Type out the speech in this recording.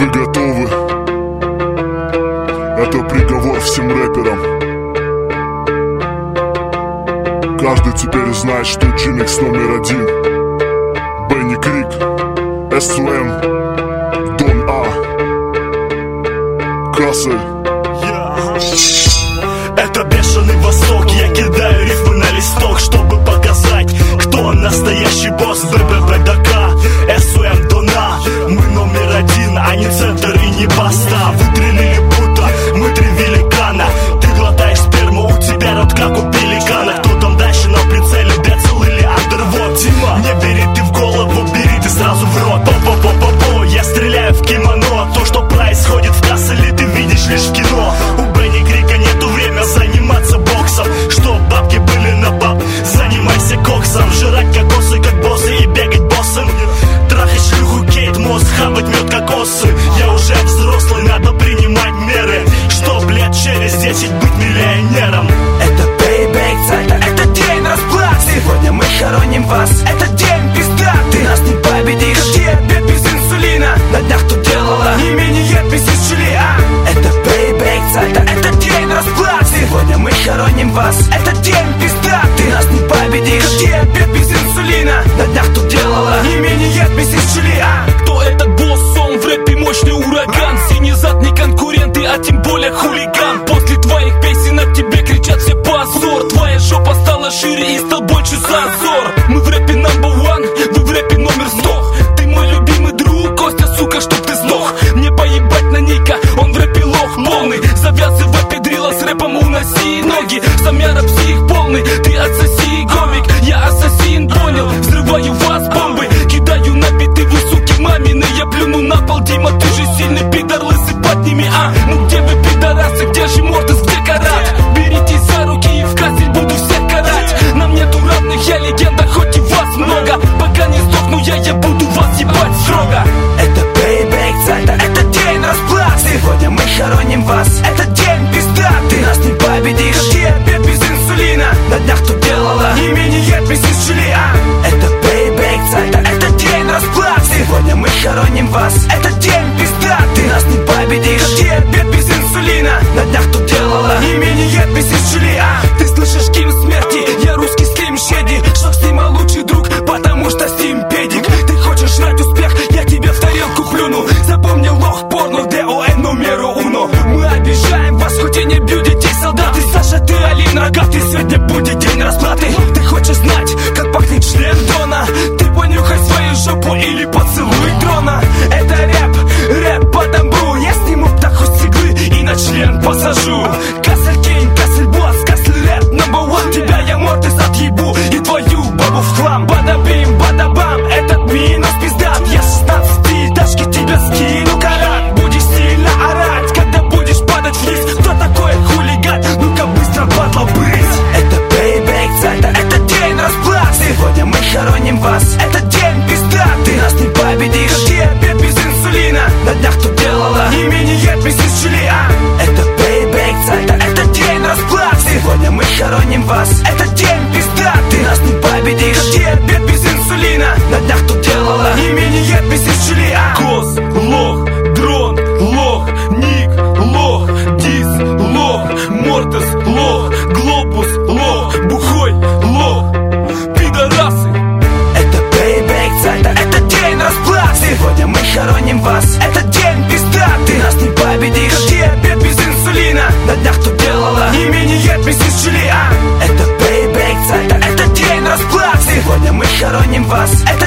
Вы готовы? Это приговор всем рэперам. Каждый теперь знает, что Джимикс номер один. Бенни Крик, СУМ, Дон А, Кассель. Это бешеный восток, я кидаю рифмы на листок, чтобы показать, кто настоящий босс. БББДК, СУМ, Дон А. Мы номер один, а не центр и не баста. Вытрелили будто мы три великана. Ты глотаешь сперму, у тебя рот как у пеликана. Кто там дальше на прицеле, Децл или Андервуд? Дима, не бери ты в голову, бери ты сразу в рот. По-по-по-по-по, я стреляю в кимоно. То, что происходит в Касселе, ты видишь лишь в кино. У Бенни Крика нету время заниматься боксом. Чтоб бабки были на баб, занимайся коксом. Жрать кокосы как боссы и бегать боссом. Трахать шлюху Кейт Мосс, хавать мед кокосы. Я уже взрослый, надо принимать меры, чтоб лет через 10 быть миллионером. Это пейбэк, это день расплат. Сегодня мы хороним вас, это день пизда. Ты нас не победишь, тебе без инсулина. На днях тут делала не менее 1000 ли, Это пейбэк, это день расплат. Сегодня мы хороним вас, это день пизда. Ты нас не победишь, тебе без инсулина. На днях тут делала не менее 1000 ли, Кто этот босс? Он в рэпе мощный ураган. Синий зад не конкуренты, а тем более хулиган. После твоих песен от тебе кричат все позор. Твоя жопа стала шире и стал больше зазор. Мы в рэпе number one, вы в рэпе номер 100. Ты мой любимый друг, Костя, сука, чтоб ты сдох. Мне поебать на Ника, он в рэпе лох полный. Завязывай педрила с рэпом, уноси ноги. Сам я псих полный, ты отсоси гомик. Я ассасин, понял, взрываю вас бомбы. Кидаю на биты, вы суки мамины. Я плюну на пол, Дима, ты же сильный пидор. Лысый подними, ну где вы пидорасы, где же Мортес, где Карат? Берите за руки и в Кассель буду всех карать. Нам нету равных, я легенда, хоть и вас много. Пока не сдохну я буду вас ебать строго. Это пейбэк, это день расплат. Сегодня мы хороним вас, это день пизда. Ты нас не победишь, тебе без инсулина. На днях тут делала не менее 1000 ли, Это пейбэк, это день расплат. Сегодня мы хороним вас, это день пизда. Ты нас не победишь, тебе без инсулина. На днях тут делала не менее 1000 ли, Ты слышишь гимн смерти, я русский Слим Шеди. Что с ним лучший друг, потому что с ним педик. Ты хочешь жрать успех, я тебе в тарелку плюну. Запомни лох порно, ДОН номер уно. Мы обижаем вас, хоть и не бью детей солдат. Ты Саша, ты Алина, Агат, и сегодня будет день расплаты. Ты хочешь знать, как пахнет член Дона? Ты понюхай свою жопу или поцелуй дрона. Это рэп по дамбу. Я сниму птаху с иглы и на член посажу. Кассель Кейн, Кассель Босс, Кассель рэп number one. Тебя я Мортес отъебу и твою бабу в хлам. Бада-бим, бада-бам, этот минус пиздат. Я 16 тачки тебя скину, карат. Будешь сильно орать, когда будешь падать вниз. Кто такой хулиган? Ну-ка быстро падла брысь. Это пейбэк, это день расплат. Сегодня мы хороним вас, это день пизда. Ты нас не победишь, тебе без инсулина. На днях тут делала не менее 1000 ли, Это пейбэк, это день расплат. Сегодня мы хороним вас, это день пизда. Ты нас не победишь, тебе без инсулина. На днях тут делала не менее 1000 ли, Кос, лох, дрон, лох, ник, лох, дис, лох, Мортес, лох, глобус, лох, бухой, лох, пидорасы. Это пейбэк, это день расплат. Сегодня мы хороним вас, это день пизда. Ты нас не победишь, тебе без инсулина. На днях тут делала не менее 1000 ли, Это пейбэк, это день расплат. Сегодня мы хороним вас, это